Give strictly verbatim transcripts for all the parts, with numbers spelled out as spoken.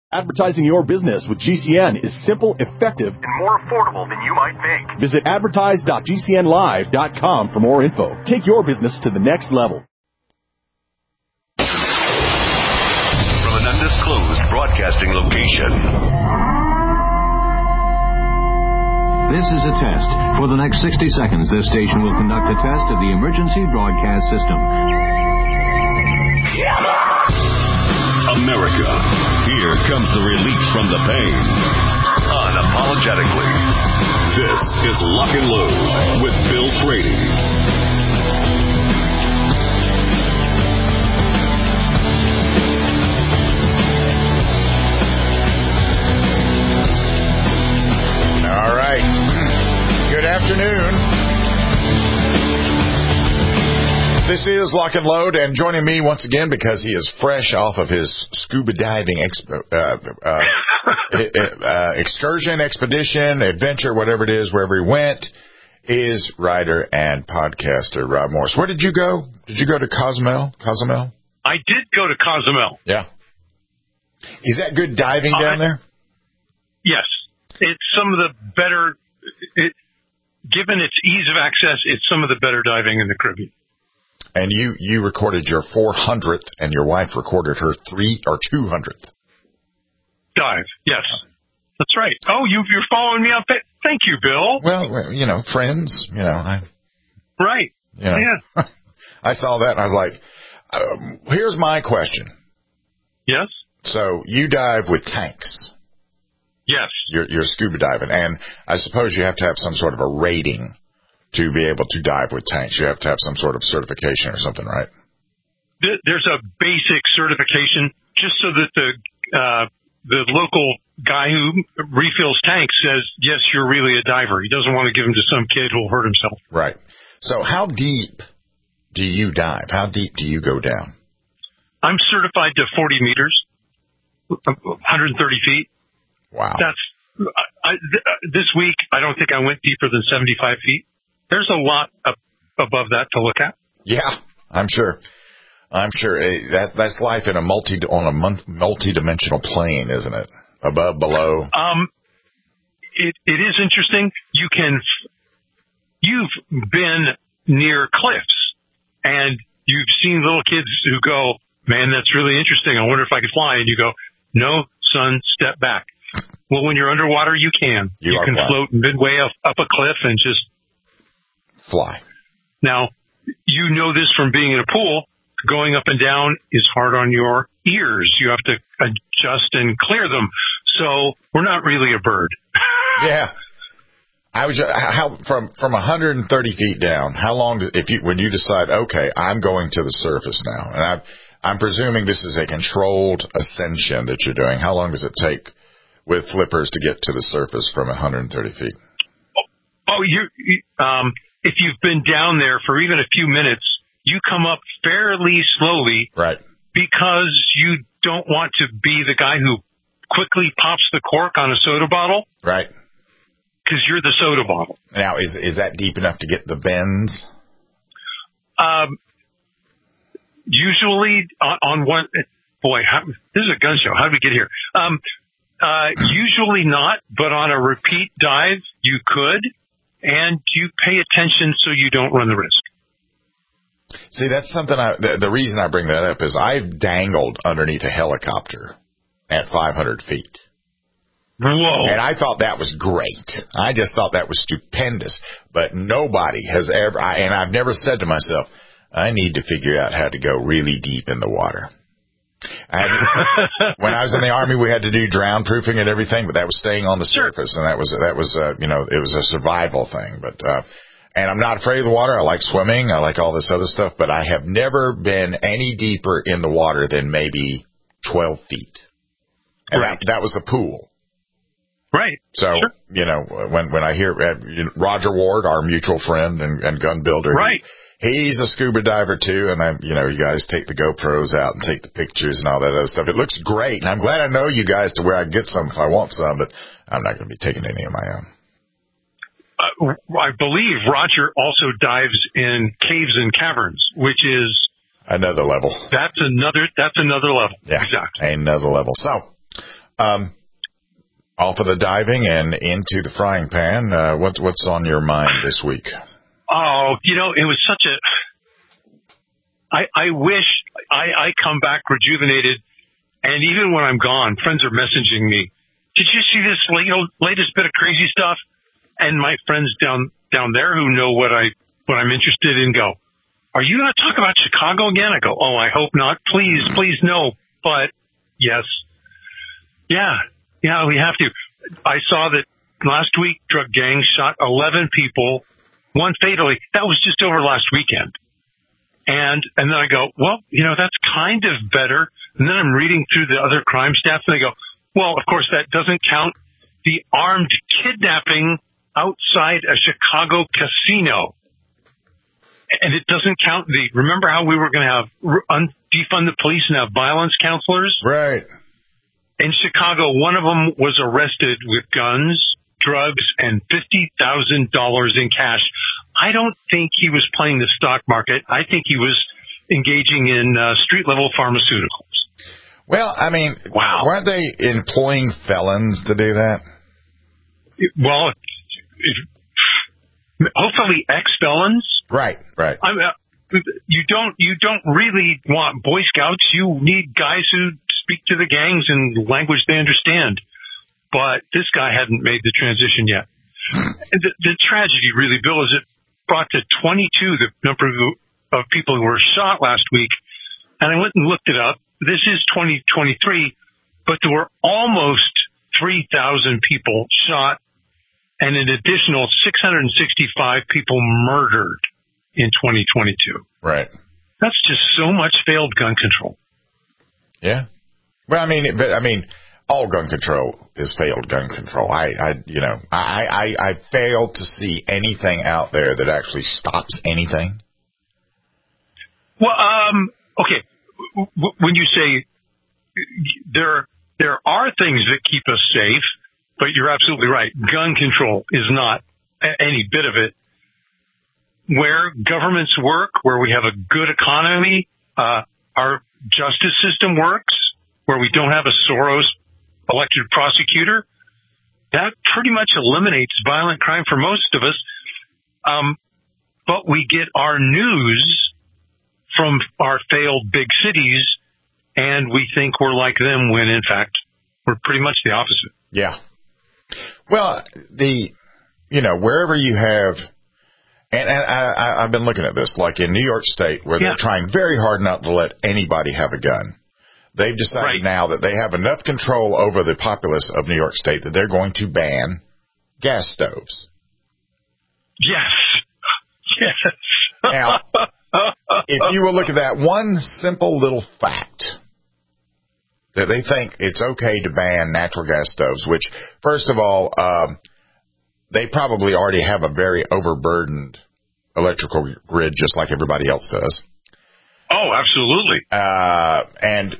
Advertising your business with G C N is simple, effective, and more affordable than you might think. Visit advertise dot g c n live dot com for more info. Take your business to the next level. From an undisclosed broadcasting location. This is a test. For the next sixty seconds, this station will conduct a test of the emergency broadcast system. America, here comes the relief from the pain. Unapologetically. This is Lock and Load with Bill Frady. All right. Good afternoon. This is Lock and Load, and joining me once again because he is fresh off of his scuba diving exp- uh, uh, uh, excursion, expedition, adventure, whatever it is, wherever he went, is writer and podcaster Rob Morris. Where did you go? Did you go to Cozumel? Cozumel? I did go to Cozumel. Yeah. Is that good diving uh, down there? Yes. It's some of the better, it, given its ease of access, it's some of the better diving in the Caribbean. And you, you recorded your four hundredth, and your wife recorded her three or two hundredth dive. Yes, that's right. Oh, you, you're following me up. Thank you, Bill. Well, you know, friends. You know, I. Right. You know, yeah. I saw that, and I was like, um, "Here's my question." Yes. So you dive with tanks. Yes. You're, you're scuba diving, and I suppose you have to have some sort of a rating to be able to dive with tanks. You have to have some sort of certification or something, right? There's a basic certification just so that the uh, the local guy who refills tanks says, yes, you're really a diver. He doesn't want to give them to some kid who will hurt himself. Right. So how deep do you dive? How deep do you go down? I'm certified to forty meters, one hundred thirty feet. Wow. That's I, th- this week, I don't think I went deeper than seventy-five feet. There's a lot up above that to look at. Yeah, I'm sure. I'm sure that that's life in a multi on a multi-dimensional plane, isn't it? Above, below. Um, it it is interesting. You can, you've been near cliffs, and you've seen little kids who go, "Man, that's really interesting. I wonder if I could fly." And you go, "No, son, step back." Well, when you're underwater, you can. You, you can flying. float midway up, up a cliff and just fly. Now, you know this from being in a pool. Going up and down is hard on your ears. You have to adjust and clear them. So we're not really a bird. Yeah. I was how from from one hundred thirty feet down. How long if you when you decide, okay, I'm going to the surface now, and I'm I'm presuming this is a controlled ascension that you're doing. How long does it take with flippers to get to the surface from one hundred thirty feet? Oh, you um. If you've been down there for even a few minutes, you come up fairly slowly. Right. Because you don't want to be the guy who quickly pops the cork on a soda bottle. Right. Because you're the soda bottle. Now, is is that deep enough to get the bends? Um, usually on, on one, boy, how, this is a gun show. How did we get here? Um, uh, usually not, but on a repeat dive, you could. And you pay attention so you don't run the risk. See, that's something I, the, the reason I bring that up is I've dangled underneath a helicopter at five hundred feet. Whoa. And I thought that was great. I just thought that was stupendous. But nobody has ever, I, and I've never said to myself, I need to figure out how to go really deep in the water. I had, when I was in the Army, we had to do drown proofing and everything, but that was staying on the surface, and that was that was uh, you know it was a survival thing. But uh, and I'm not afraid of the water. I like swimming. I like all this other stuff, but I have never been any deeper in the water than maybe twelve feet. And right. that, that was the pool. Right. So sure. you know when when I hear uh, Roger Ward, our mutual friend and, and gun builder, right. He, He's a scuba diver, too, and, I'm, you know, you guys take the GoPros out and take the pictures and all that other stuff. It looks great, and I'm glad I know you guys to where I can get some if I want some, but I'm not going to be taking any of my own. Uh, I believe Roger also dives in caves and caverns, which is... Another level. That's another, that's another level. Yeah, exactly. another level. So, Um, off of the diving and into the frying pan, uh, what, what's on your mind this week? Oh, you know, it was such a, I, I wish I, I come back rejuvenated, and even when I'm gone, friends are messaging me, did you see this latest bit of crazy stuff? And my friends down, down there who know what I, what I'm interested in go, are you going to talk about Chicago again? I go, oh, I hope not. Please, please no. But yes. Yeah. Yeah, we have to. I saw that last week drug gangs shot eleven people, one fatally. That was just over last weekend. And, and then I go, well, you know, that's kind of better. And then I'm reading through the other crime stats and I go, well, of course that doesn't count the armed kidnapping outside a Chicago casino. And it doesn't count the, remember how we were going to have un, defund the police and have violence counselors? Right. In Chicago, one of them was arrested with guns, drugs, and fifty thousand dollars in cash. I don't think he was playing the stock market. I think he was engaging in uh, street-level pharmaceuticals. Well, I mean, wow. weren't they employing felons to do that? Well, hopefully ex-felons. Right, right. I mean, you don't you don't really want Boy Scouts. You need guys who speak to the gangs in language they understand. But this guy hadn't made the transition yet. And the, the tragedy, really, Bill, is it brought to twenty-two the number of people who were shot last week. And I went and looked it up. This is twenty twenty-three, but there were almost three thousand people shot and an additional six hundred sixty-five people murdered in twenty twenty-two. Right. That's just so much failed gun control. Yeah. Well, I mean, but I mean, all gun control is failed gun control. I, I you know, I, I, I fail to see anything out there that actually stops anything. Well, um, okay. When you say there, there are things that keep us safe, but you're absolutely right. Gun control is not any bit of it. Where governments work, where we have a good economy, uh, our justice system works, where we don't have a Soros elected prosecutor, that pretty much eliminates violent crime for most of us. Um, but we get our news from our failed big cities, and we think we're like them when, in fact, we're pretty much the opposite. Yeah. Well, the, you know, wherever you have, and, and I, I've been looking at this, like in New York State, where yeah. they're trying very hard not to let anybody have a gun. They've decided right. now that they have enough control over the populace of New York State that they're going to ban gas stoves. Yes. Yes. Now, if you will look at that one simple little fact, that they think it's okay to ban natural gas stoves, which, first of all, um, they probably already have a very overburdened electrical grid, just like everybody else does. Oh, absolutely. Uh, and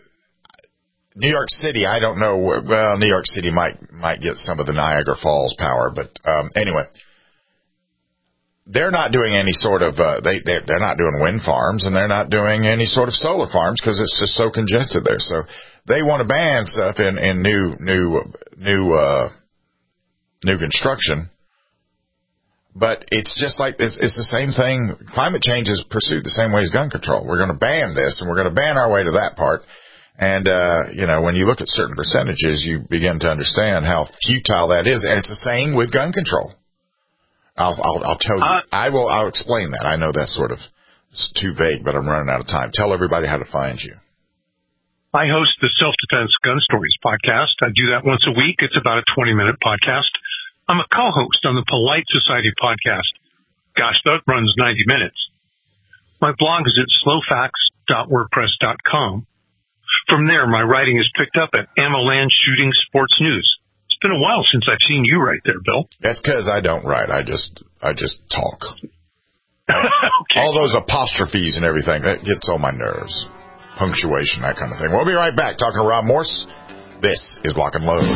New York City, I don't know. Well, New York City might might get some of the Niagara Falls power, but um, anyway, they're not doing any sort of uh, they they're, they're not doing wind farms, and they're not doing any sort of solar farms because it's just so congested there. So they want to ban stuff in in new new new uh, new construction. But it's just like it's, it's the same thing. Climate change is pursued the same way as gun control. We're going to ban this, and we're going to ban our way to that part. And, uh, you know, when you look at certain percentages, you begin to understand how futile that is. And it's the same with gun control. I'll, I'll, I'll tell you. Uh, I will. I'll explain that. I know that's sort of too vague, but I'm running out of time. Tell everybody how to find you. I host the Self-Defense Gun Stories podcast. I do that once a week. It's about a twenty-minute podcast. I'm a co-host on the Polite Society podcast. Gosh, that runs ninety minutes. My blog is at slow facts dot wordpress dot com. From there, my writing is picked up at Amaland Shooting Sports News. It's been a while since I've seen you right there, Bill. That's because I don't write. I just I just talk. Okay. All those apostrophes and everything, that gets on my nerves. Punctuation, that kind of thing. We'll be right back talking to Rob Morse. This is Lock and Load.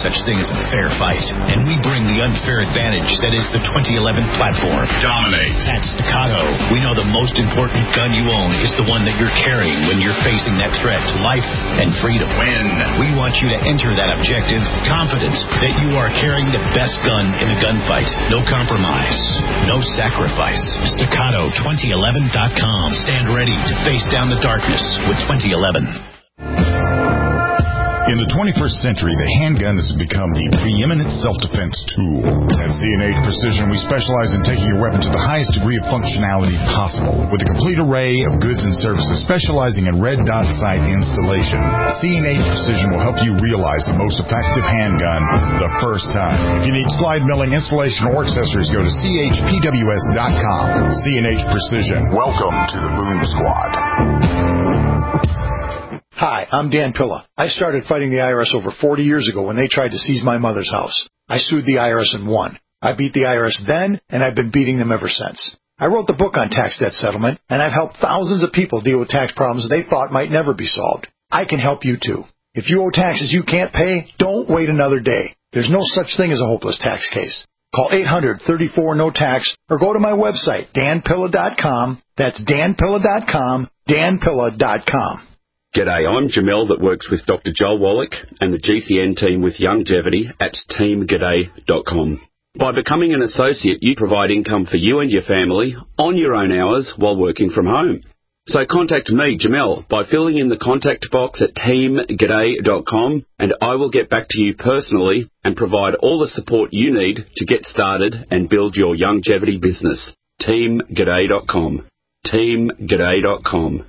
such thing as a fair fight, and we bring the unfair advantage that is the twenty eleven platform. Dominate. At Staccato, we know the most important gun you own is the one that you're carrying when you're facing that threat to life and freedom. Win. We want you to enter that objective confident that you are carrying the best gun in the gunfight. No compromise, no sacrifice. Staccato twenty eleven dot com. Stand ready to face down the darkness with twenty eleven. In the twenty-first century, the handgun has become the preeminent self-defense tool. At C and H Precision, we specialize in taking your weapon to the highest degree of functionality possible. With a complete array of goods and services specializing in red dot sight installation, C and H Precision will help you realize the most effective handgun the first time. If you need slide milling, installation, or accessories, go to C H P W S dot com. C and H Precision. Welcome to the Boom Squad. Hi, I'm Dan Pilla. I started fighting the I R S over forty years ago when they tried to seize my mother's house. I sued the I R S and won. I beat the I R S then, and I've been beating them ever since. I wrote the book on tax debt settlement, and I've helped thousands of people deal with tax problems they thought might never be solved. I can help you too. If you owe taxes you can't pay, don't wait another day. There's no such thing as a hopeless tax case. Call eight hundred, thirty-four, no tax or go to my website, dan pilla dot com. That's dan pilla dot com, dan pilla dot com. G'day, I'm Jamel that works with Doctor Joel Wallach and the G C N team with Longevity at team g'day dot com. By becoming an associate, you provide income for you and your family on your own hours while working from home. So contact me, Jamel, by filling in the contact box at team g'day dot com, and I will get back to you personally and provide all the support you need to get started and build your longevity business. team g'day dot com. team g'day dot com.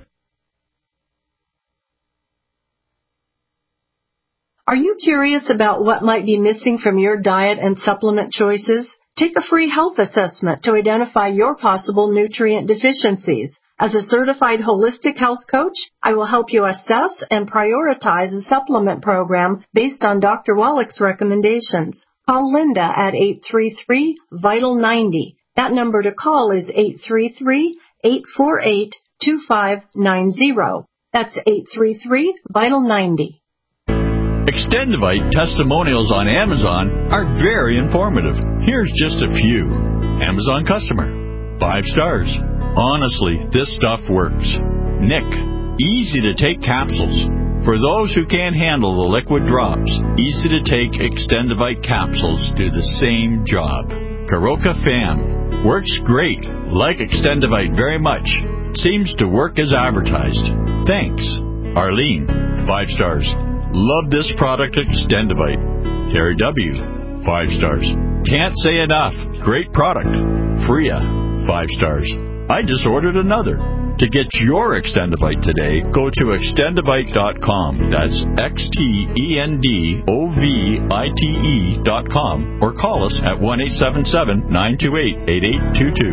Are you curious about what might be missing from your diet and supplement choices? Take a free health assessment to identify your possible nutrient deficiencies. As a certified holistic health coach, I will help you assess and prioritize a supplement program based on Doctor Wallach's recommendations. Call Linda at eight three three, vital ninety. That number to call is eight three three, eight four eight, two five nine zero. That's eight three three, vital ninety. Extendivite testimonials on Amazon are very informative. Here's just a few. Amazon customer. Five stars. Honestly, this stuff works. Nick. Easy to take capsules. For those who can't handle the liquid drops, easy to take Extendivite capsules do the same job. Karoka Fam. Works great. Like Extendivite very much. Seems to work as advertised. Thanks. Arlene. Five stars. Love this product, Extendivite. Terry W. Five stars. Can't say enough. Great product. Freya. Five stars. I just ordered another. To get your Extendivite today, go to extendivite dot com. That's X T E N D O V I T E dot com. Or call us at one eight seven seven, nine two eight, eight eight two two.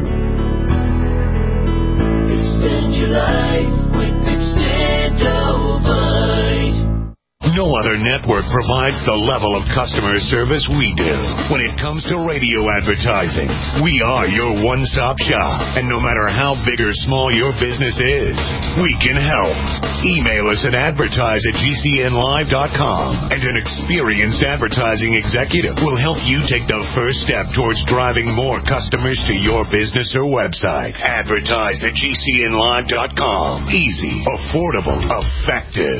Extend your life with Extendivite. No other network provides the level of customer service we do. When it comes to radio advertising, we are your one-stop shop. And no matter how big or small your business is, we can help. Email us at advertise at G C N live dot com, and an experienced advertising executive will help you take the first step towards driving more customers to your business or website. Advertise at G C N live dot com. Easy, affordable, effective.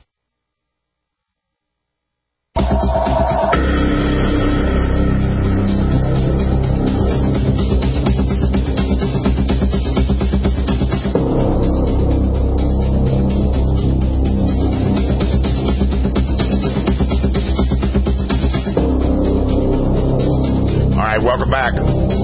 Welcome back.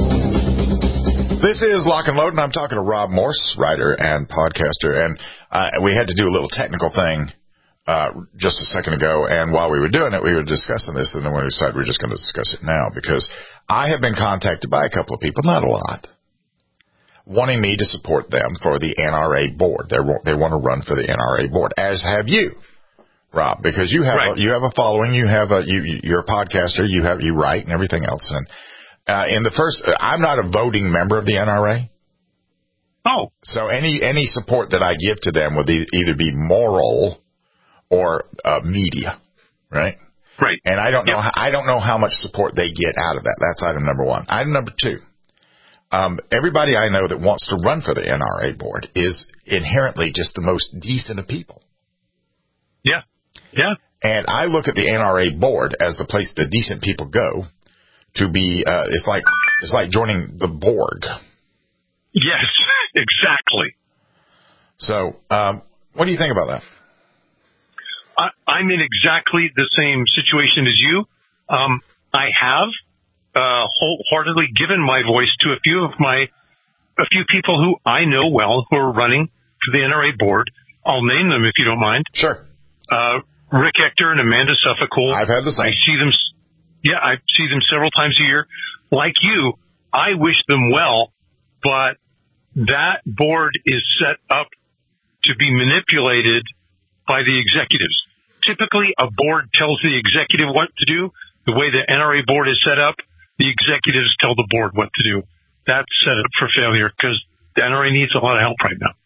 This is Lock and Load, and I'm talking to Rob Morse, writer and podcaster. And uh, we had to do a little technical thing uh, just a second ago, and while we were doing it, we were discussing this, and then we decided we we're just going to discuss it now, because I have been contacted by a couple of people, not a lot, wanting me to support them for the N R A board. They they want to run for the N R A board, as have you, Rob, because you have right. a, you have a following, you have a you you're a podcaster, you have you write and everything else, and. Uh, in the first, I'm not a voting member of the N R A. Oh. So any any support that I give to them would e- either be moral or uh, media, right? Right. And I don't know. Yep. How, I don't know how much support they get out of that. That's item number one. Item number two. Um, everybody I know that wants to run for the N R A board is inherently just the most decent of people. Yeah. Yeah. And I look at the N R A board as the place the decent people go to be. Uh, it's like it's like joining the Borg. Yes, exactly. So, um, what do you think about that? I, I'm in exactly the same situation as you. Um, I have uh, wholeheartedly given my voice to a few of my, a few people who I know well who are running for the N R A board. I'll name them if you don't mind. Sure. Uh, Rick Ector and Amanda Suffolk. I've had the same. I see them. Yeah, I see them several times a year. Like you, I wish them well, but that board is set up to be manipulated by the executives. Typically, a board tells the executive what to do. The way the N R A board is set up, the executives tell the board what to do. That's set up for failure because the N R A needs a lot of help right now.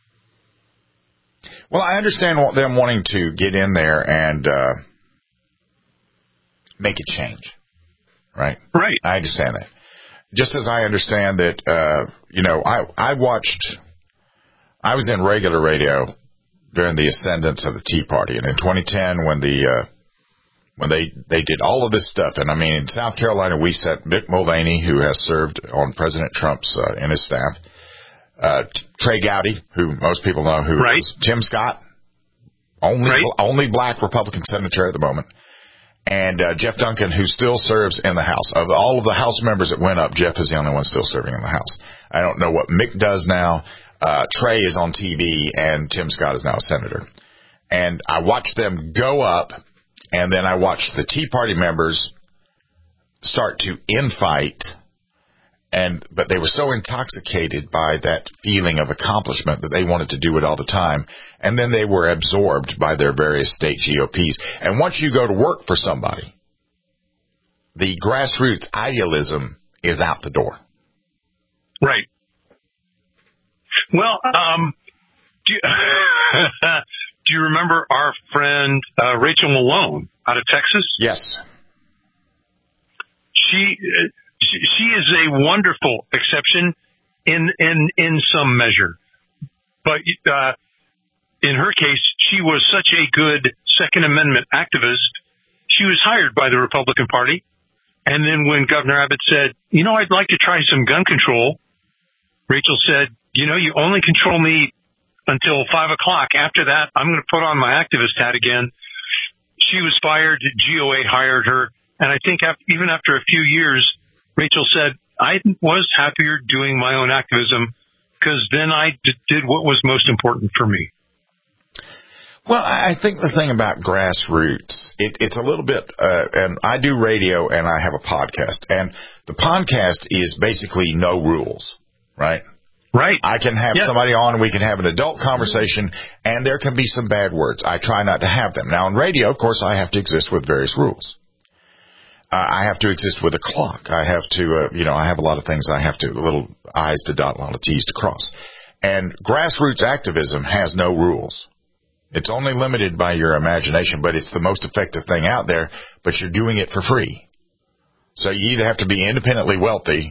Well, I understand them wanting to get in there and uh, make a change, right? Right. I understand that. Just as I understand that, uh, you know, I, I watched, I was in regular radio during the ascendance of the Tea Party, and in twenty ten, when the uh, when they they did all of this stuff, and I mean, in South Carolina, we set Mick Mulvaney, who has served on President Trump's uh, and his staff, uh, Trey Gowdy, who most people know, who right. is Tim Scott, only right. only black Republican senator at the moment, and uh, Jeff Duncan, who still serves in the House. Of all of the House members that went up, Jeff is the only one still serving in the House. I don't know what Mick does now. Uh, Trey is on T V, and Tim Scott is now a senator. And I watched them go up, and then I watched the Tea Party members start to infight, and but they were so intoxicated by that feeling of accomplishment that they wanted to do it all the time, and then they were absorbed by their various state G O Ps. And once you go to work for somebody, the grassroots idealism is out the door. Right. Well, um, do you, do you remember our friend uh, Rachel Malone out of Texas? Yes. She, uh, she she is a wonderful exception in in in some measure, but uh, in her case, she was such a good Second Amendment activist. She was hired by the Republican Party, and then when Governor Abbott said, "You know, I'd like to try some gun control," Rachel said, "You know, you only control me until five o'clock. After that, I'm going to put on my activist hat again." She was fired. G O A hired her. And I think after, even after a few years, Rachel said, "I was happier doing my own activism because then I d- did what was most important for me." Well, I think the thing about grassroots, it, it's a little bit, uh, and I do radio and I have a podcast, and the podcast is basically no rules, right? Right. I can have yeah. somebody on and we can have an adult conversation, and there can be some bad words. I try not to have them. Now, on radio, of course, I have to exist with various rules. Uh, I have to exist with a clock. I have to, uh, you know, I have a lot of things I have to, little I's to dot, a lot of T's to cross. And grassroots activism has no rules. It's only limited by your imagination, but it's the most effective thing out there, but you're doing it for free. So you either have to be independently wealthy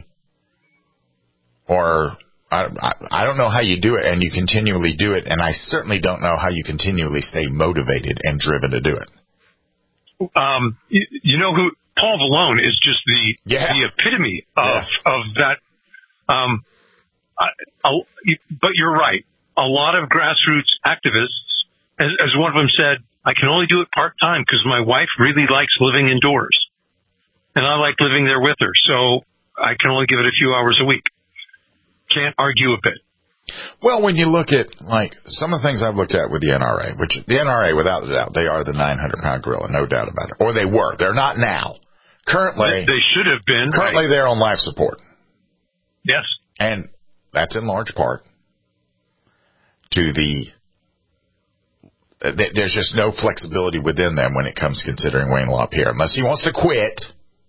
or I, I, I don't know how you do it, and you continually do it, and I certainly don't know how you continually stay motivated and driven to do it. Um, you, you know who Paul Vallone is just the yeah. the epitome of yeah. of that. Um, I, I, but you're right. A lot of grassroots activists, as, as one of them said, I can only do it part time because my wife really likes living indoors, and I like living there with her, so I can only give it a few hours a week. Can't argue a bit. Well, when you look at, like, some of the things I've looked at with the N R A, which the N R A, without a doubt, they are the nine hundred pound gorilla, no doubt about it. Or they were. They're not now. Currently, they should have been. Currently, right. they're on life support. Yes. And that's in large part to the, there's just no flexibility within them when it comes to considering Wayne LaPierre. Unless he wants to quit,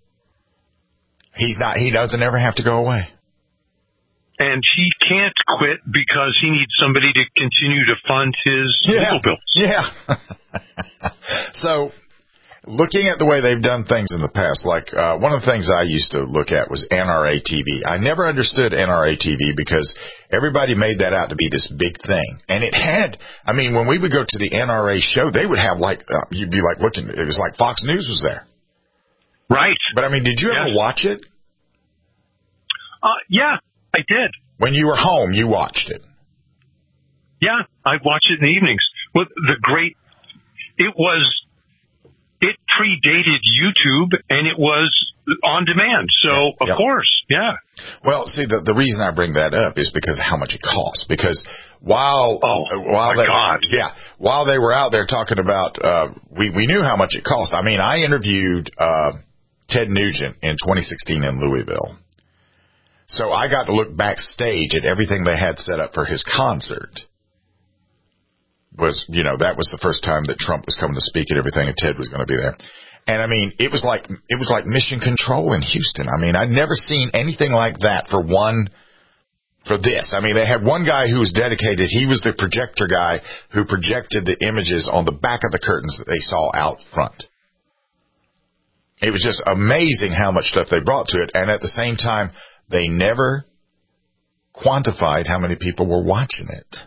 he's not, he doesn't ever have to go away. And he can't quit because he needs somebody to continue to fund his yeah. legal bills. Yeah. So looking at the way they've done things in the past, like uh, one of the things I used to look at was N R A T V. I never understood N R A T V because everybody made that out to be this big thing. And it had, I mean, when we would go to the N R A show, they would have like, uh, you'd be like looking, it was like Fox News was there. Right. But I mean, did you yes. ever watch it? Uh, yeah, I did. When you were home, you watched it. Yeah, I'd watch it in the evenings. Well, the great, it was, it predated YouTube, and it was on demand. So, yeah, of yeah. course, yeah. Well, see, the the reason I bring that up is because of how much it costs. Because while oh, while my they, God. yeah, while they were out there talking about, uh, we we knew how much it cost. I mean, I interviewed uh, Ted Nugent in twenty sixteen in Louisville, so I got to look backstage at everything they had set up for his concert. Was, you know, that was the first time that Trump was coming to speak and everything, and Ted was going to be there. And I mean, it was like, it was like mission control in Houston. I mean, I'd never seen anything like that for one, for this. I mean, they had one guy who was dedicated. He was the projector guy who projected the images on the back of the curtains that they saw out front. It was just amazing how much stuff they brought to it. And at the same time, they never quantified how many people were watching it.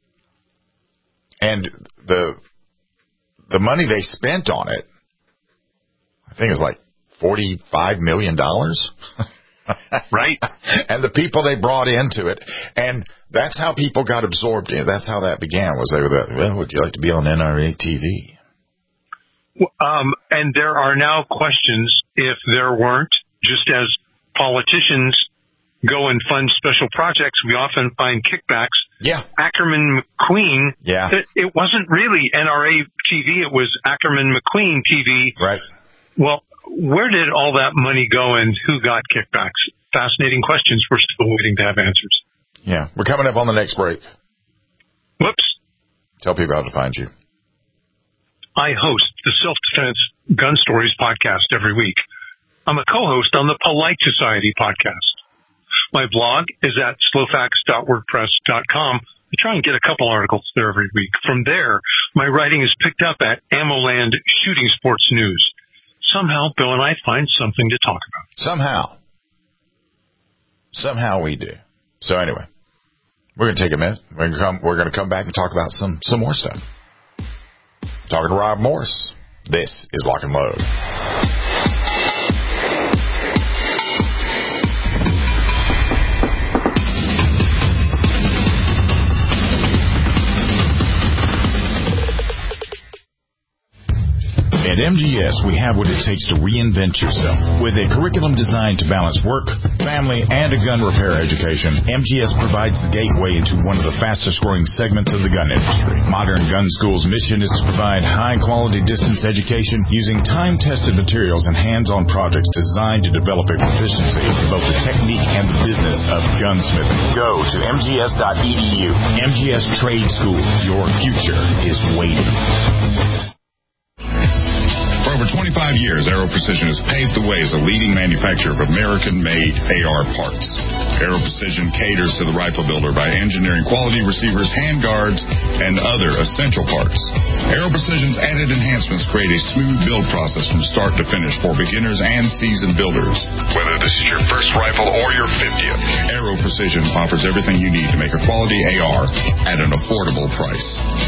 And the the money they spent on it, I think it was like forty-five million dollars. Right. And the people they brought into it. And that's how people got absorbed in it. That's how that began, was they were that, well, would you like to be on N R A T V? Um, and there are now questions if there weren't, just as politicians go and fund special projects, we often find kickbacks. Yeah. Ackerman McQueen. Yeah. It, it wasn't really N R A T V. It was Ackerman McQueen T V. Right. Well, where did all that money go and who got kickbacks? Fascinating questions. We're still waiting to have answers. Yeah. We're coming up on the next break. Whoops. Tell people how to find you. I host the Self-Defense Gun Stories podcast every week. I'm a co-host on the Polite Society podcast. My blog is at slowfacts dot wordpress dot com. I try and get a couple articles there every week. From there, my writing is picked up at AmmoLand Shooting Sports News. Somehow, Bill and I find something to talk about. Somehow. Somehow we do. So anyway, we're going to take a minute. We're going to come, we're going to come back and talk about some, some more stuff. Talking to Rob Morris. This is Lock and Load. At M G S, we have what it takes to reinvent yourself. With a curriculum designed to balance work, family, and a gun repair education, M G S provides the gateway into one of the fastest-growing segments of the gun industry. Modern Gun School's mission is to provide high-quality distance education using time-tested materials and hands-on projects designed to develop a proficiency in both the technique and the business of gunsmithing. Go to M G S dot E D U. M G S Trade School. Your future is waiting. For over twenty-five years, Aero Precision has paved the way as a leading manufacturer of American-made A R parts. Aero Precision caters to the rifle builder by engineering quality receivers, handguards, and other essential parts. Aero Precision's added enhancements create a smooth build process from start to finish for beginners and seasoned builders. Whether this is your first rifle or your fiftieth, Aero Precision offers everything you need to make a quality A R at an affordable price.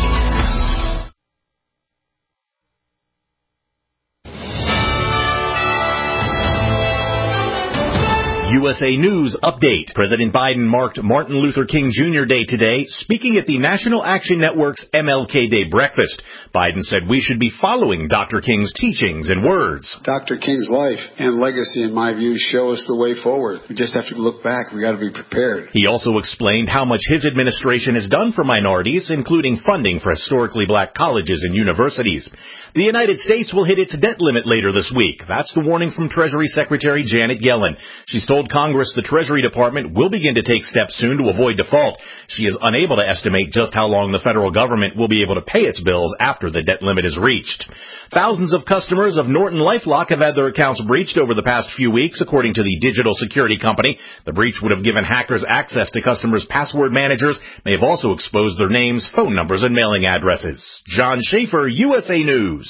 U S A News Update. President Biden marked Martin Luther King Junior Day today, speaking at the National Action Network's M L K Day breakfast. Biden said we should be following Doctor King's teachings and words. Doctor King's life and legacy, in my view, show us the way forward. We just have to look back. We got to be prepared. He also explained how much his administration has done for minorities, including funding for historically black colleges and universities. The United States will hit its debt limit later this week. That's the warning from Treasury Secretary Janet Yellen. She's told Congress the Treasury Department will begin to take steps soon to avoid default. She is unable to estimate just how long the federal government will be able to pay its bills after the debt limit is reached. Thousands of customers of Norton LifeLock have had their accounts breached over the past few weeks, according to the digital security company. The breach would have given hackers access to customers' password managers, may have also exposed their names, phone numbers, and mailing addresses. John Schaefer, U S A News.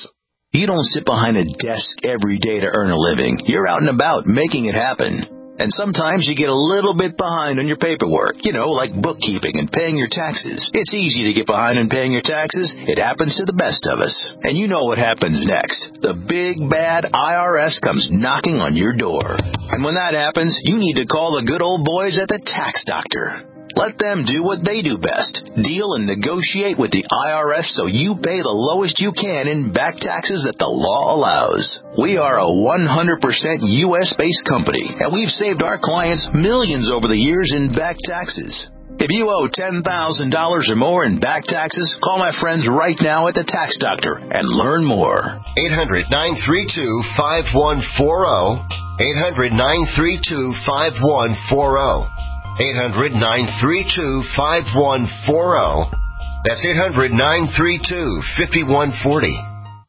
You don't sit behind a desk every day to earn a living. You're out and about making it happen. And sometimes you get a little bit behind on your paperwork, you know, like bookkeeping and paying your taxes. It's easy to get behind on paying your taxes. It happens to the best of us. And you know what happens next. The big, bad I R S comes knocking on your door. And when that happens, you need to call the good old boys at the Tax Doctor. Let them do what they do best. Deal and negotiate with the I R S so you pay the lowest you can in back taxes that the law allows. We are a one hundred percent U S-based company, and we've saved our clients millions over the years in back taxes. If you owe ten thousand dollars or more in back taxes, call my friends right now at the Tax Doctor and learn more. eight hundred, nine three two, five one four zero. eight hundred, nine three two, five one four zero. eight hundred, nine three two, five one four zero. That's eight hundred, nine three two, five one four zero.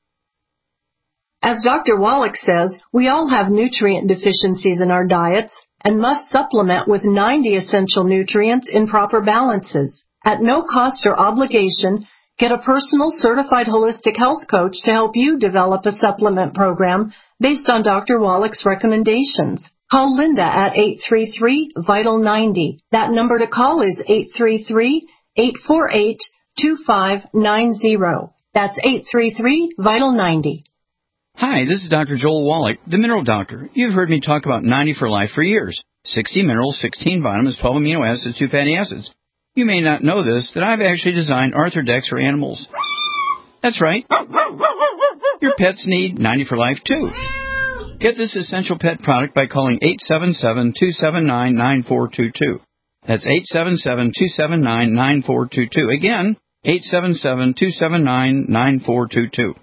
As Doctor Wallach says, we all have nutrient deficiencies in our diets and must supplement with ninety essential nutrients in proper balances. At no cost or obligation, get a personal certified holistic health coach to help you develop a supplement program based on Doctor Wallach's recommendations. Call Linda at eight three three, vital ninety. That number to call is eight three three, eight four eight, two five nine zero. That's eight three three, vital ninety. Hi, this is Doctor Joel Wallach, the Mineral Doctor. You've heard me talk about ninety for Life for years. sixty minerals, sixteen vitamins, twelve amino acids, two fatty acids. You may not know this, that I've actually designed Arthrodex for animals. That's right. Your pets need ninety for Life, too. Get this essential pet product by calling eight seven seven, two seven nine, nine four two two. That's eight seven seven, two seven nine, nine four two two. Again, eight seven seven, two seven nine, nine four two two.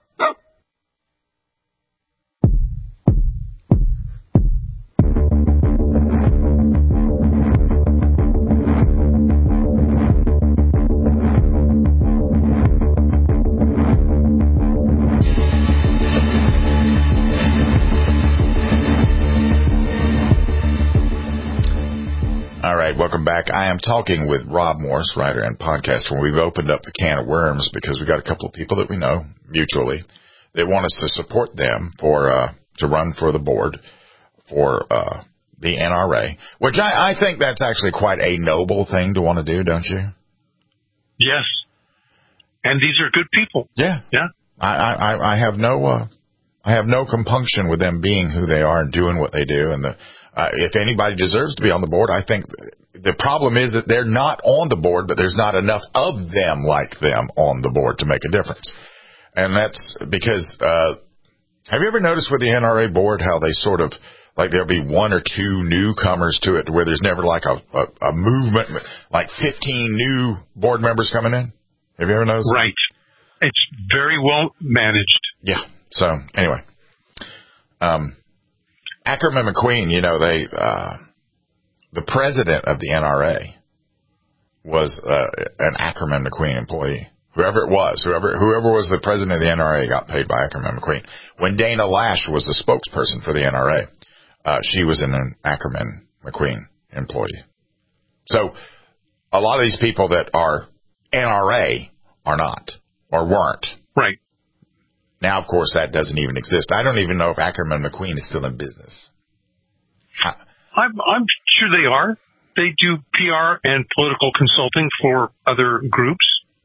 Welcome back. I am talking with Rob Morse, writer and podcaster. We've opened up the can of worms because we've got a couple of people that we know mutually that want us to support them for uh, to run for the board for uh, the N R A, which I, I think that's actually quite a noble thing to want to do, don't you? Yes. And these are good people. Yeah. Yeah. I, I, I have no uh, I have no compunction with them being who they are and doing what they do. And the, uh, if anybody deserves to be on the board, I think the problem is that they're not on the board, but there's not enough of them like them on the board to make a difference. And that's because, uh, have you ever noticed with the N R A board how they sort of, like there'll be one or two newcomers to it where there's never like a, a, a movement, like fifteen new board members coming in? Have you ever noticed? Right. It's very well managed. Yeah. So anyway, um, Ackerman McQueen, you know, they, uh, the president of the N R A was, uh, an Ackerman McQueen employee. Whoever it was, whoever, whoever was the president of the N R A got paid by Ackerman McQueen. When Dana Lash was the spokesperson for the N R A, uh, she was an Ackerman McQueen employee. So a lot of these people that are N R A are not, or weren't. Right. Now, of course, that doesn't even exist. I don't even know if Ackerman McQueen is still in business. I, I'm, I'm sure they are. They do P R and political consulting for other groups.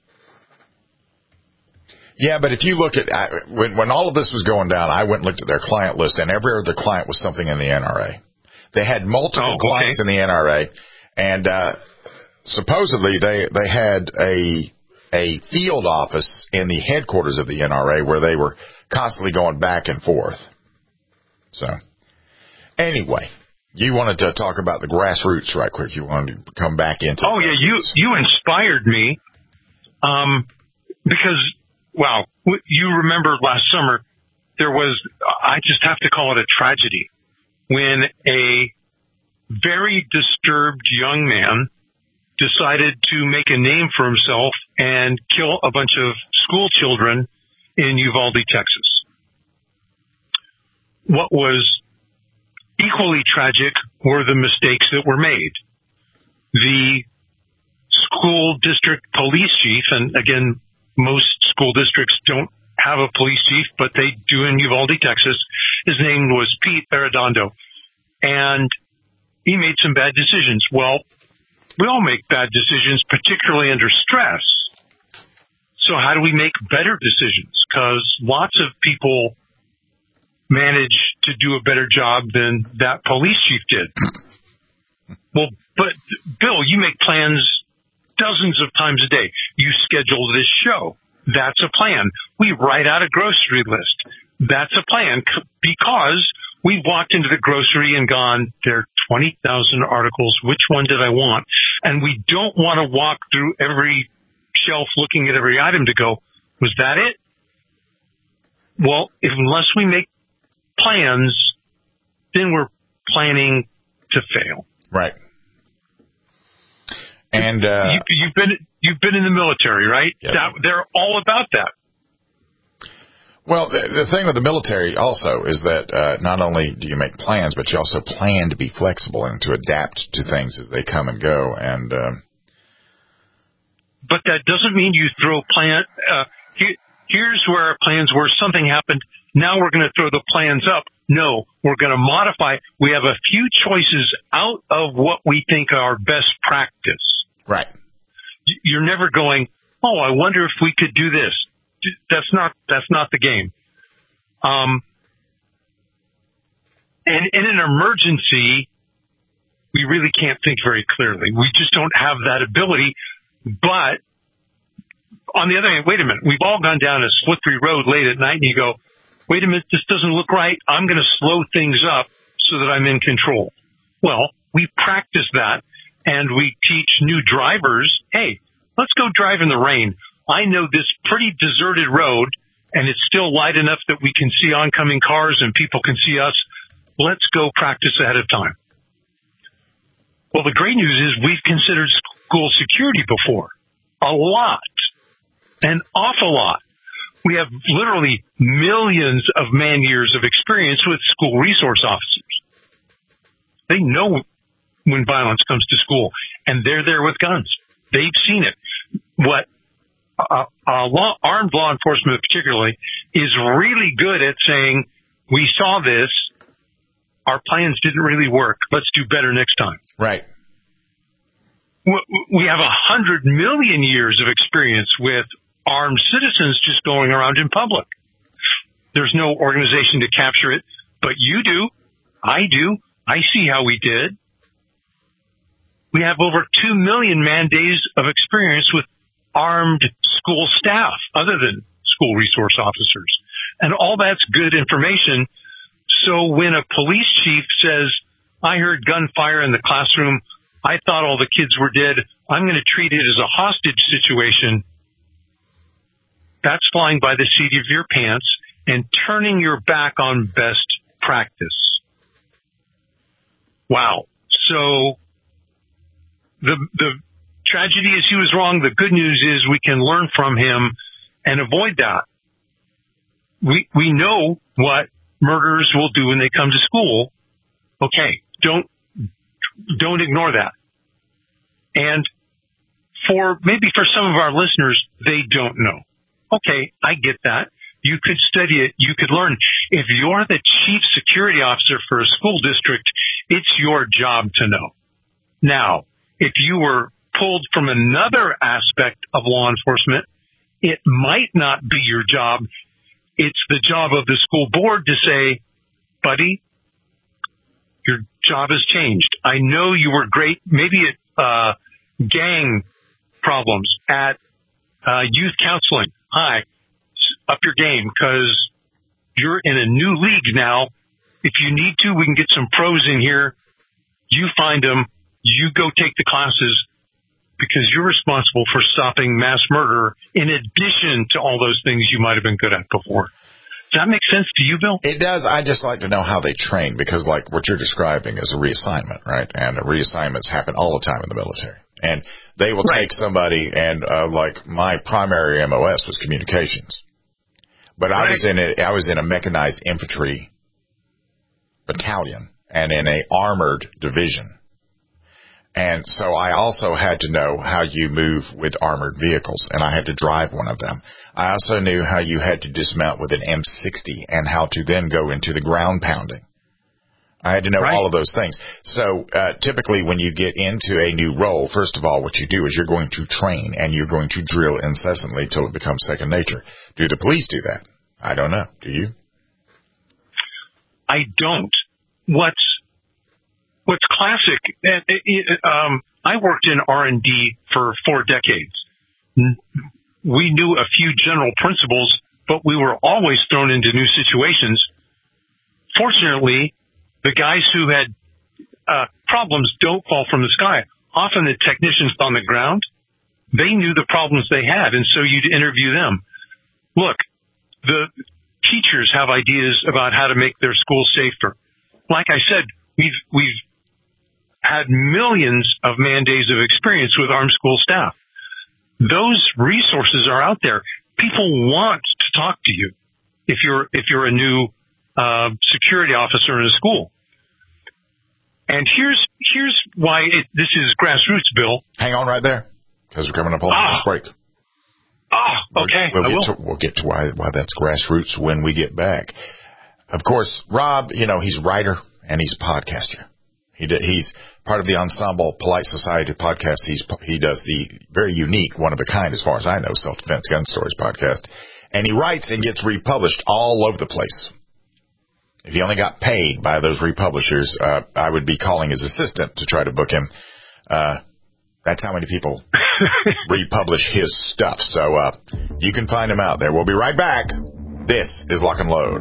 Yeah, but if you look at, when, when all of this was going down, I went and looked at their client list, and every other client was something in the N R A. They had multiple oh, okay. clients in the N R A, and uh, supposedly they, they had a a field office in the headquarters of the N R A where they were constantly going back and forth. So, anyway, you wanted to talk about the grassroots right quick. You wanted to come back into Oh, yeah, you, you inspired me um, because, well, you remember last summer there was, I just have to call it a tragedy, when a very disturbed young man decided to make a name for himself and kill a bunch of school children in Uvalde, Texas. What was equally tragic were the mistakes that were made. The school district police chief, and again, most school districts don't have a police chief, but they do in Uvalde, Texas. His name was Pete Arredondo. And he made some bad decisions. Well, we all make bad decisions, particularly under stress. So how do we make better decisions? Because lots of people manage to do a better job than that police chief did. Well, but Bill, you make plans dozens of times a day. You schedule this show. That's a plan. We write out a grocery list. That's a plan because we walked into the grocery and gone, there are twenty thousand articles. Which one did I want? And we don't want to walk through every shelf looking at every item to go, was that it? Well, if, unless we make plans, then we're planning to fail. Right. And uh, you, you've been you've been in the military, right? Yeah. That, they're all about that. Well, the, the thing with the military also is that uh, not only do you make plans, but you also plan to be flexible and to adapt to things as they come and go. And um, but that doesn't mean you throw plan. Uh, here, here's where our plans were. Something happened. Now we're going to throw the plans up. No, we're going to modify. We have a few choices out of what we think are best practice. Right. You're never going, oh, I wonder if we could do this. That's not, that's not the game. Um, and in an emergency, we really can't think very clearly. We just don't have that ability. But on the other hand, wait a minute, we've all gone down a slippery road late at night and you go, wait a minute, this doesn't look right. I'm going to slow things up so that I'm in control. Well, we practice that and we teach new drivers, hey, let's go drive in the rain. I know this pretty deserted road and it's still light enough that we can see oncoming cars and people can see us. Let's go practice ahead of time. Well, the great news is we've considered school security before. A lot. An awful lot. We have literally millions of man years of experience with school resource officers. They know when violence comes to school, and they're there with guns. They've seen it. What uh, uh, law, armed law enforcement particularly is really good at saying, we saw this, our plans didn't really work, let's do better next time. Right. We have a hundred million years of experience with armed citizens just going around in public. There's no organization to capture it, but you do. I do. I see how we did. We have over two million man days of experience with armed school staff other than school resource officers. And all that's good information. So when a police chief says, I heard gunfire in the classroom, I thought all the kids were dead, I'm going to treat it as a hostage situation, that's flying by the seat of your pants and turning your back on best practice. Wow. So the the tragedy is he was wrong. The good news is we can learn from him and avoid that. We we know what murderers will do when they come to school. Okay, don't don't ignore that. And for maybe for some of our listeners, they don't know. Okay, I get that. You could study it. You could learn. If you're the chief security officer for a school district, it's your job to know. Now, if you were pulled from another aspect of law enforcement, it might not be your job. It's the job of the school board to say, buddy, your job has changed. I know you were great, maybe at uh, gang problems, at uh, youth counseling. Hi, up your game because you're in a new league now. If you need to, we can get some pros in here. You find them. You go take the classes because you're responsible for stopping mass murder in addition to all those things you might have been good at before. Does that make sense to you, Bill? It does. I just like to know how they train because, like, what you're describing is a reassignment, right? And reassignments happen all the time in the military. And they will right. take somebody and, uh, like, my primary M O S was communications. But right. I was in a, I was in a mechanized infantry battalion and in a armored division. And so I also had to know how you move with armored vehicles, and I had to drive one of them. I also knew how you had to dismount with an M sixty and how to then go into the ground pounding. I had to know right. all of those things. So uh, typically when you get into a new role, first of all, what you do is you're going to train and you're going to drill incessantly till it becomes second nature. Do the police do that? I don't know. Do you? I don't. What's What's classic, um, I worked in R and D for four decades. We knew a few general principles, but we were always thrown into new situations. Fortunately, the guys who had uh, problems don't fall from the sky. Often the technicians on the ground, they knew the problems they had, and so you'd interview them. Look, the teachers have ideas about how to make their school safer. Like I said, we've we've had millions of man days of experience with armed school staff. Those resources are out there. People want to talk to you if you're if you're a new uh, security officer in a school. And here's here's why it, this is grassroots, Bill. Hang on right there, because we're coming up on the ah. break. Ah, okay. We'll, we'll, I get will. to, we'll get to why why that's grassroots when we get back. Of course, Rob, you know, he's a writer and he's a podcaster. He did, he's part of the Ensemble Polite Society podcast. He's, he does the very unique, one of a kind, as far as I know, Self-Defense Gun Stories podcast. And he writes and gets republished all over the place. If he only got paid by those republishers, uh, I would be calling his assistant to try to book him. Uh, that's how many people republish his stuff. So, uh, you can find him out there. We'll be right back. This is Lock and Load.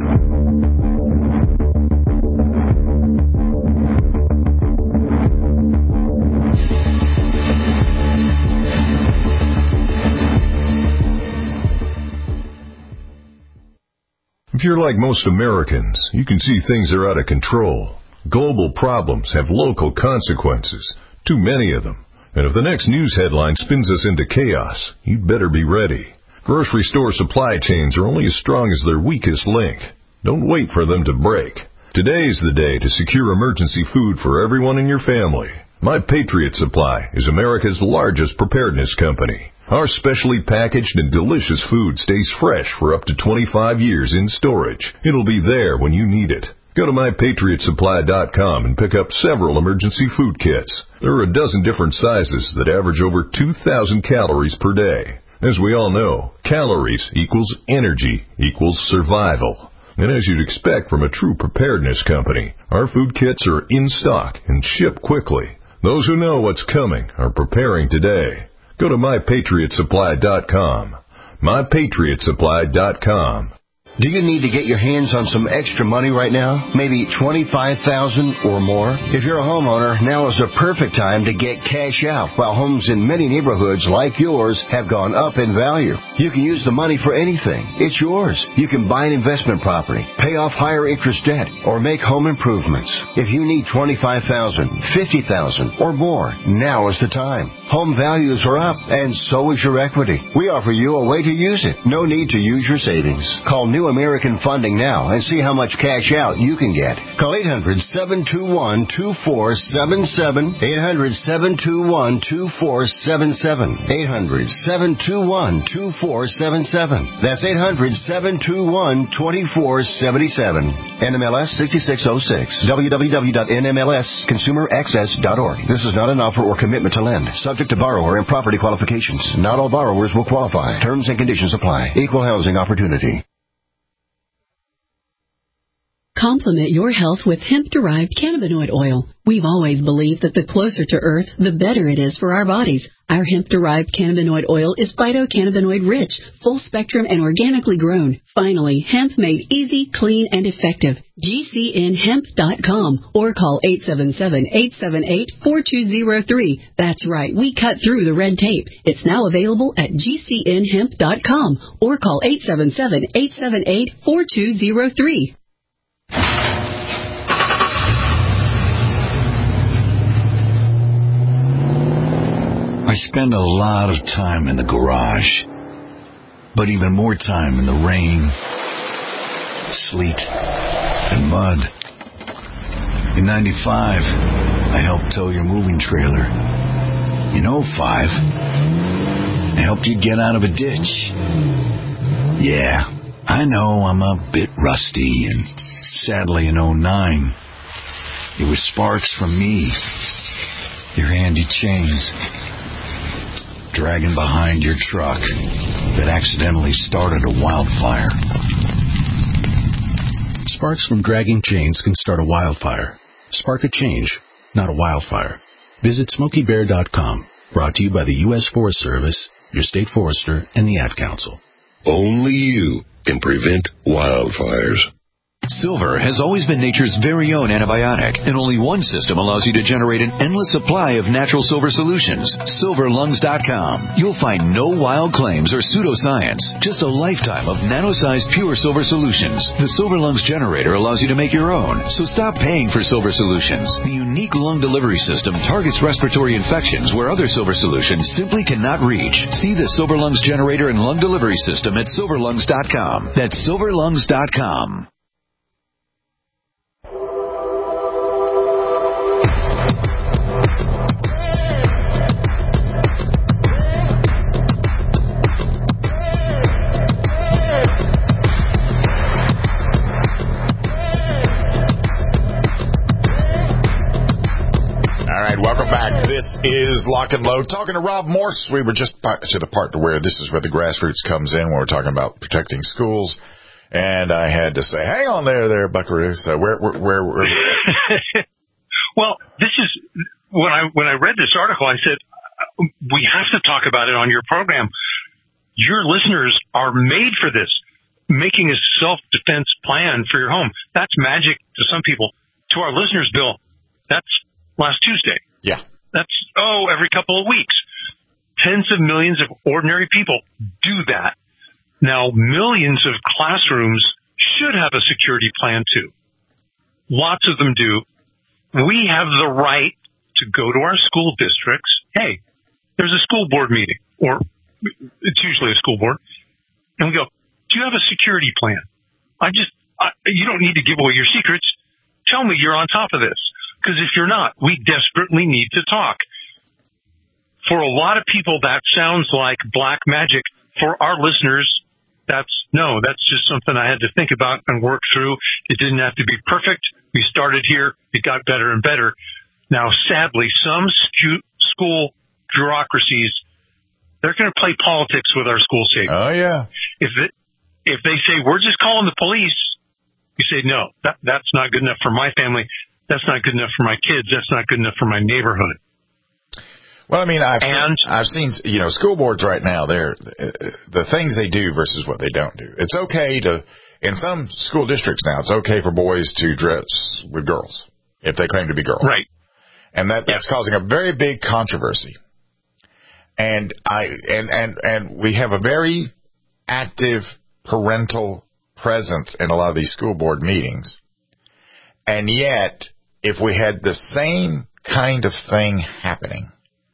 If you're like most Americans, you can see things are out of control. Global problems have local consequences, too many of them. And if the next news headline spins us into chaos, you'd better be ready. Grocery store supply chains are only as strong as their weakest link. Don't wait for them to break. Today is the day to secure emergency food for everyone in your family. My Patriot Supply is America's largest preparedness company. Our specially packaged and delicious food stays fresh for up to twenty-five years in storage. It'll be there when you need it. Go to my patriot supply dot com and pick up several emergency food kits. There are a dozen different sizes that average over two thousand calories per day. As we all know, calories equals energy equals survival. And as you'd expect from a true preparedness company, our food kits are in stock and ship quickly. Those who know what's coming are preparing today. Go to my patriot supply dot com. my patriot supply dot com. Do you need to get your hands on some extra money right now? Maybe twenty-five thousand dollars or more? If you're a homeowner, now is the perfect time to get cash out while homes in many neighborhoods like yours have gone up in value. You can use the money for anything. It's yours. You can buy an investment property, pay off higher interest debt, or make home improvements. If you need twenty-five thousand dollars, fifty thousand dollars, or more, now is the time. Home values are up, and so is your equity. We offer you a way to use it. No need to use your savings. Call New American Funding now and see how much cash out you can get. Call eight hundred, seven two one, two four seven seven, eight hundred, seven two one, two four seven seven, eight hundred, seven two one, two four seven seven. That's eight hundred, seven two one, two four seven seven. N M L S sixty-six oh six. w w w dot n m l s consumer access dot org. This is not an offer or commitment to lend. Subject to borrower and property qualifications. Not all borrowers will qualify. Terms and conditions apply. Equal housing opportunity. Complement your health with hemp-derived cannabinoid oil. We've always believed that the closer to Earth, the better it is for our bodies. Our hemp-derived cannabinoid oil is phytocannabinoid-rich, full-spectrum, and organically grown. Finally, hemp made easy, clean, and effective. G C N hemp dot com or call eight seven seven, eight seven eight, four two zero three. That's right, we cut through the red tape. It's now available at G C N hemp dot com or call eight seven seven, eight seven eight, four two zero three. I spend a lot of time in the garage, but even more time in the rain, sleet, and mud. In ninety-five, I helped tow your moving trailer. In oh five, I helped you get out of a ditch. Yeah, I know I'm a bit rusty, and sadly in oh nine, it was sparks from me, your handy chains, dragging behind your truck that accidentally started a wildfire. Sparks from dragging chains can start a wildfire. Spark a change, not a wildfire. Visit Smokey Bear dot com. Brought to you by the U S Forest Service, your state forester, and the Ad Council. Only you can prevent wildfires. Silver has always been nature's very own antibiotic, and only one system allows you to generate an endless supply of natural silver solutions. Silver Lungs dot com. You'll find no wild claims or pseudoscience, just a lifetime of nano-sized pure silver solutions. The Silver Lungs generator allows you to make your own, so stop paying for silver solutions. The unique lung delivery system targets respiratory infections where other silver solutions simply cannot reach. See the Silver Lungs generator and lung delivery system at Silver Lungs dot com. That's Silver Lungs dot com. Welcome back. This is Lock and Load. Talking to Rob Morse. We were just to the part where this is where the grassroots comes in when we're talking about protecting schools. And I had to say, hang on there, there, Buckaroo. So where, where, where, where? Well, this is when I, when I read this article, I said, we have to talk about it on your program. Your listeners are made for this. Making a self-defense plan for your home. That's magic to some people. To our listeners, Bill, that's last Tuesday. Yeah. That's, oh, every couple of weeks. Tens of millions of ordinary people do that. Now, millions of classrooms should have a security plan, too. Lots of them do. We have the right to go to our school districts. Hey, there's a school board meeting, or it's usually a school board, and we go, do you have a security plan? I just, I, you don't need to give away your secrets. Tell me you're on top of this. Because if you're not, we desperately need to talk. For a lot of people, that sounds like black magic. For our listeners, that's no, that's just something I had to think about and work through. It didn't have to be perfect. We started here. It got better and better. Now, sadly, some scu- school bureaucracies, they're going to play politics with our school safety. Oh, yeah. If it, if they say, we're just calling the police, you say, no, that, that's not good enough for my family. That's not good enough for my kids. That's not good enough for my neighborhood. Well, I mean, I've and, seen, I've seen, you know, school boards right now, they're, the things they do versus what they don't do. It's okay to, in some school districts now, it's okay for boys to dress with girls if they claim to be girls. Right. And that, that's causing a very big controversy. And I, and, and, and we have a very active parental presence in a lot of these school board meetings. And yet, if we had the same kind of thing happening,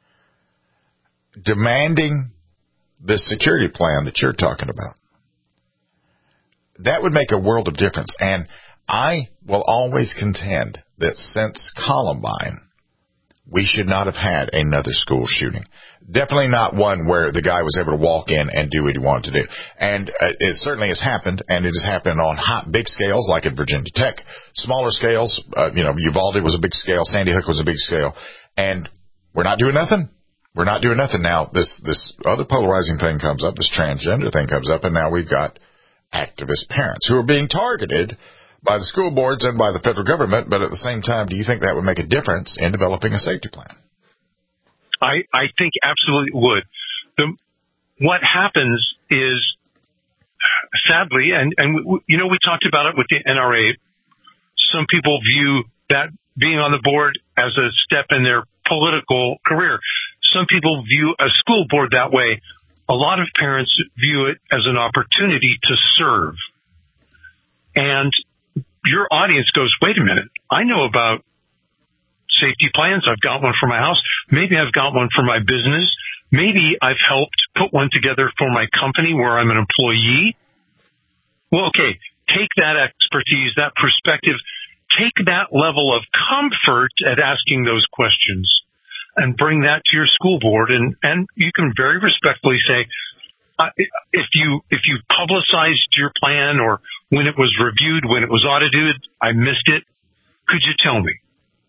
demanding the security plan that you're talking about, that would make a world of difference. And I will always contend that since Columbine, we should not have had another school shooting. Definitely not one where the guy was able to walk in and do what he wanted to do. And uh, it certainly has happened, and it has happened on hot, big scales, like at Virginia Tech. Smaller scales, uh, you know, Uvalde was a big scale, Sandy Hook was a big scale. And we're not doing nothing. We're not doing nothing. Now, this, this other polarizing thing comes up, this transgender thing comes up, and now we've got activist parents who are being targeted by the school boards and by the federal government, but at the same time, do you think that would make a difference in developing a safety plan? I, I think absolutely would. The, what happens is, sadly, and, and we, you know, we talked about it with the N R A, some people view that being on the board as a step in their political career. Some people view a school board that way. A lot of parents view it as an opportunity to serve. And your audience goes, wait a minute, I know about safety plans. I've got one for my house. Maybe I've got one for my business. Maybe I've helped put one together for my company where I'm an employee. Well, okay, take that expertise, that perspective, take that level of comfort at asking those questions and bring that to your school board. And, and you can very respectfully say, uh, if you, if you publicized your plan or when it was reviewed, when it was audited, I missed it. Could you tell me?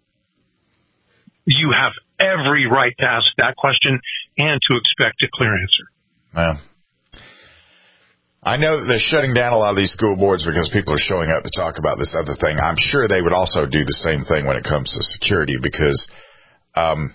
You have every right to ask that question and to expect a clear answer. Well, I know that they're shutting down a lot of these school boards because people are showing up to talk about this other thing. I'm sure they would also do the same thing when it comes to security because, um,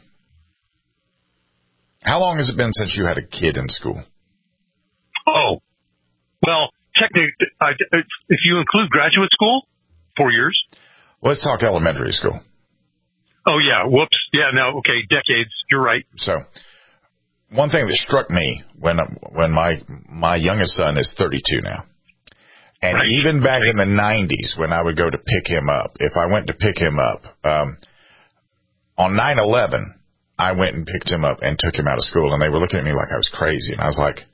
how long has it been since you had a kid in school? Oh, well, technically, uh, if you include graduate school, four years. Let's talk elementary school. Oh, yeah. Whoops. Yeah, no, okay, decades. You're right. So, one thing that struck me when when my my youngest son is thirty-two now, and right. even back okay. in the nineties when I would go to pick him up, if I went to pick him up, um, on nine eleven, I went and picked him up and took him out of school, and they were looking at me like I was crazy, and I was like,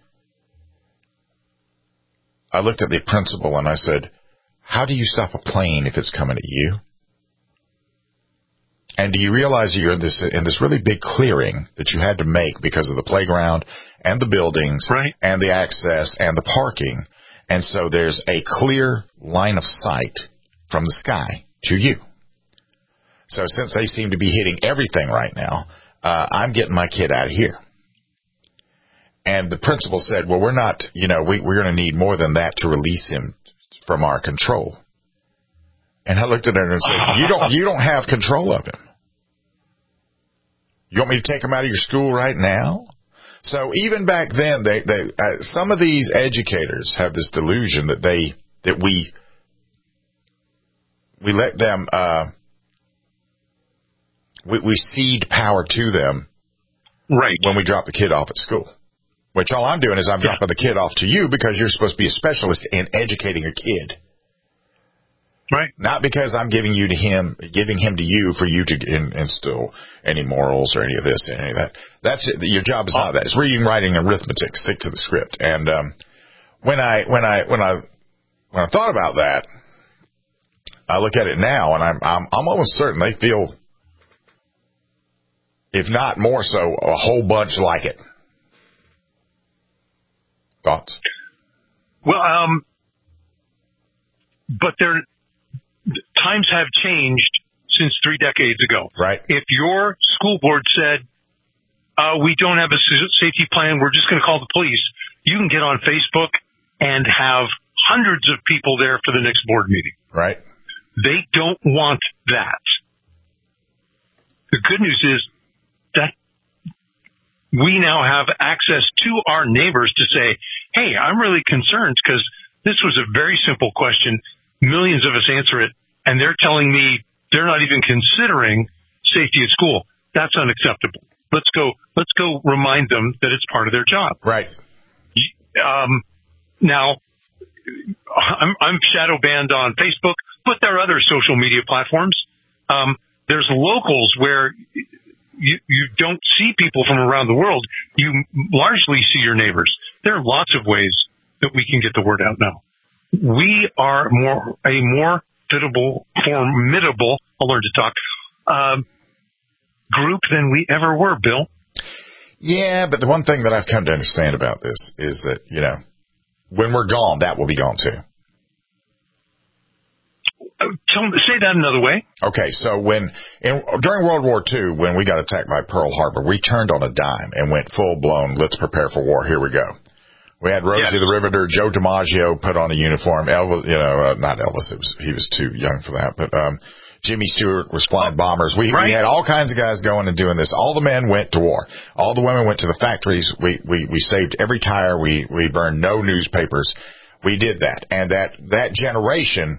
I looked at the principal and I said, how do you stop a plane if it's coming at you? And do you realize you're in this in this really big clearing that you had to make because of the playground and the buildings right. and the access and the parking? And so there's a clear line of sight from the sky to you. So since they seem to be hitting everything right now, uh, I'm getting my kid out of here. And the principal said, well, we're not, you know, we, we're going to need more than that to release him from our control. And I looked at her and said, you don't, you don't have control of him. You want me to take him out of your school right now? So even back then, they, they, uh, some of these educators have this delusion that they, that we, we let them, uh, we, we cede power to them. Right. When we drop the kid off at school. Which all I'm doing is I'm yeah. dropping the kid off to you because you're supposed to be a specialist in educating a kid. Right. Not because I'm giving you to him, giving him to you for you to in, instill any morals or any of this, any of that. That's it. Your job is not that. It's reading, writing, and arithmetic. Stick to the script. And um, when I when I when I when I thought about that, I look at it now, and I'm I'm, I'm almost certain they feel, if not more so, a whole bunch like it. Thoughts? Well, um, but there. Times have changed since three decades ago. Right. If your school board said, uh, we don't have a safety plan, we're just going to call the police, you can get on Facebook and have hundreds of people there for the next board meeting. Right. They don't want that. The good news is that we now have access to our neighbors to say, hey, I'm really concerned because this was a very simple question. Millions of us answer it, and they're telling me they're not even considering safety at school. That's unacceptable. Let's go, let's go remind them that it's part of their job. Right. Um, now, I'm, I'm shadow banned on Facebook, but there are other social media platforms. Um, there's locals where you, you don't see people from around the world. You largely see your neighbors. There are lots of ways that we can get the word out now. We are more a more formidable, formidable, I'll learn to talk, um, group than we ever were, Bill. Yeah, but the one thing that I've come to understand about this is that, you know, when we're gone, that will be gone too. Tell, say that another way. Okay, so when in, during World War Two, when we got attacked by Pearl Harbor, we turned on a dime and went full-blown, let's prepare for war, here we go. We had Rosie yes. the Riveter, Joe DiMaggio put on a uniform. Elvis, you know, uh, not Elvis, it was, he was too young for that. But um, Jimmy Stewart was flying bombers. We, right. we had all kinds of guys going and doing this. All the men went to war. All the women went to the factories. We we, we saved every tire. We we burned no newspapers. We did that, and that that generation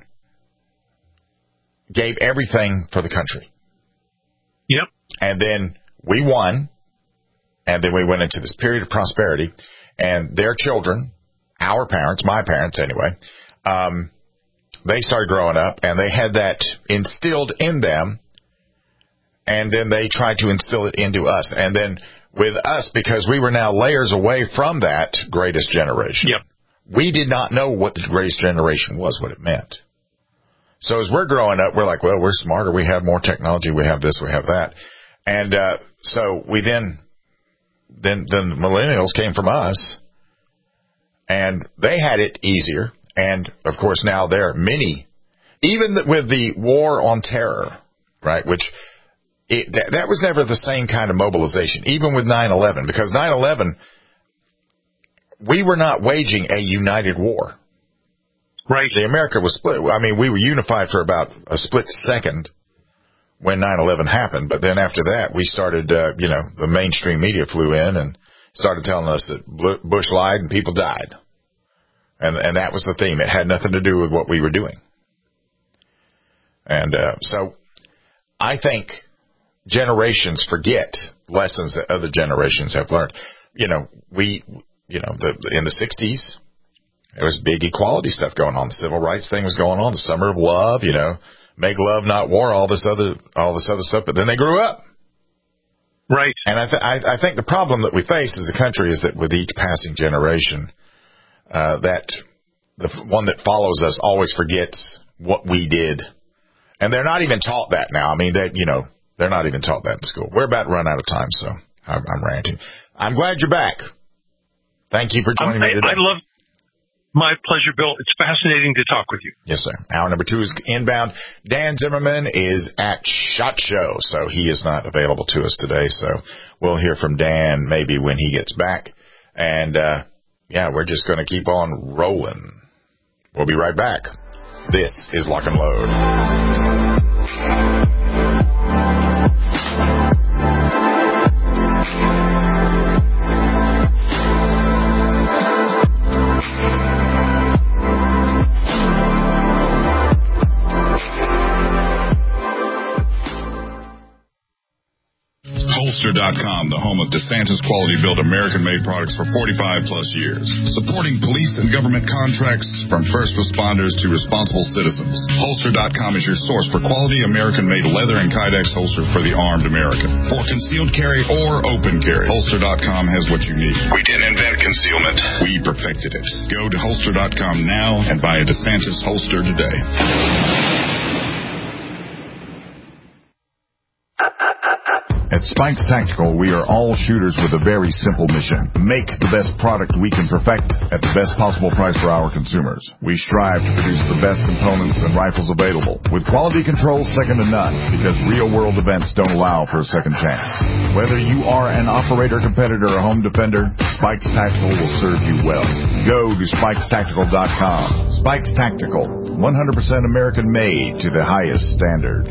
gave everything for the country. Yep. And then we won, and then we went into this period of prosperity. And their children, our parents, my parents anyway, um, they started growing up, and they had that instilled in them, and then they tried to instill it into us. And then with us, because we were now layers away from that greatest generation, yep. we did not know what the greatest generation was, what it meant. So as we're growing up, we're like, well, we're smarter. We have more technology. We have this. We have that. And uh, so we then, then, then the millennials came from us, and they had it easier. And, of course, now there are many, even with the war on terror, right, which it, that, that was never the same kind of mobilization, even with nine eleven, because nine eleven, we were not waging a united war. Right. The America was split. I mean, we were unified for about a split second when nine eleven happened, but then after that, we started, uh, you know, the mainstream media flew in and started telling us that Bush lied and people died. And and that was the theme. It had nothing to do with what we were doing. And uh, so I think generations forget lessons that other generations have learned. You know, we, you know, the, in the sixties, there was big equality stuff going on. The civil rights thing was going on. The summer of love, you know, make love, not war, all this other, all this other stuff. But then they grew up. Right. And I, th- I, I think the problem that we face as a country is that with each passing generation, uh, that the one that follows us always forgets what we did. And they're not even taught that now. I mean, they, you know, they're not even taught that in school. We're about to run out of time, so I'm, I'm ranting. I'm glad you're back. Thank you for joining I, me today. I love. My pleasure, Bill. It's fascinating to talk with you. Yes, sir. Hour number two is inbound. Dan Zimmerman is at SHOT Show, so he is not available to us today. So we'll hear from Dan maybe when he gets back. And, uh, yeah, we're just going to keep on rolling. We'll be right back. This is Lock and Load. Holster dot com, the home of DeSantis quality-built American-made products for forty-five plus years. Supporting police and government contracts from first responders to responsible citizens. Holster dot com is your source for quality American-made leather and Kydex holster for the armed American. For concealed carry or open carry, Holster dot com has what you need. We didn't invent concealment. We perfected it. Go to Holster dot com now and buy a DeSantis holster today. At Spikes Tactical, we are all shooters with a very simple mission. Make the best product we can perfect at the best possible price for our consumers. We strive to produce the best components and rifles available, with quality control second to none, because real-world events don't allow for a second chance. Whether you are an operator, competitor, or home defender, Spikes Tactical will serve you well. Go to Spikes Tactical dot com. Spikes Tactical, one hundred percent American-made to the highest standard.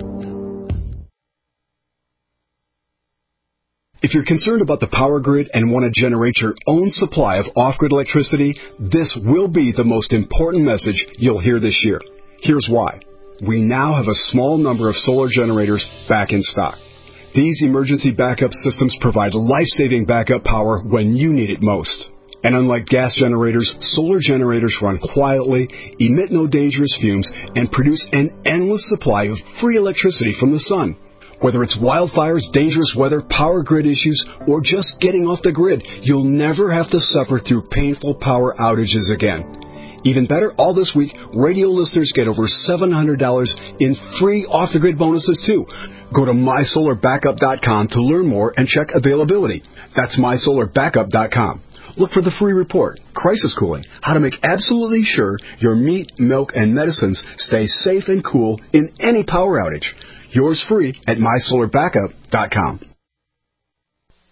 If you're concerned about the power grid and want to generate your own supply of off-grid electricity, this will be the most important message you'll hear this year. Here's why. We now have a small number of solar generators back in stock. These emergency backup systems provide life-saving backup power when you need it most. And unlike gas generators, solar generators run quietly, emit no dangerous fumes, and produce an endless supply of free electricity from the sun. Whether it's wildfires, dangerous weather, power grid issues, or just getting off the grid, you'll never have to suffer through painful power outages again. Even better, all this week, radio listeners get over seven hundred dollars in free off-the-grid bonuses, too. Go to my solar backup dot com to learn more and check availability. That's my solar backup dot com. Look for the free report, Crisis Cooling, how to make absolutely sure your meat, milk, and medicines stay safe and cool in any power outage. Yours free at my solar backup dot com.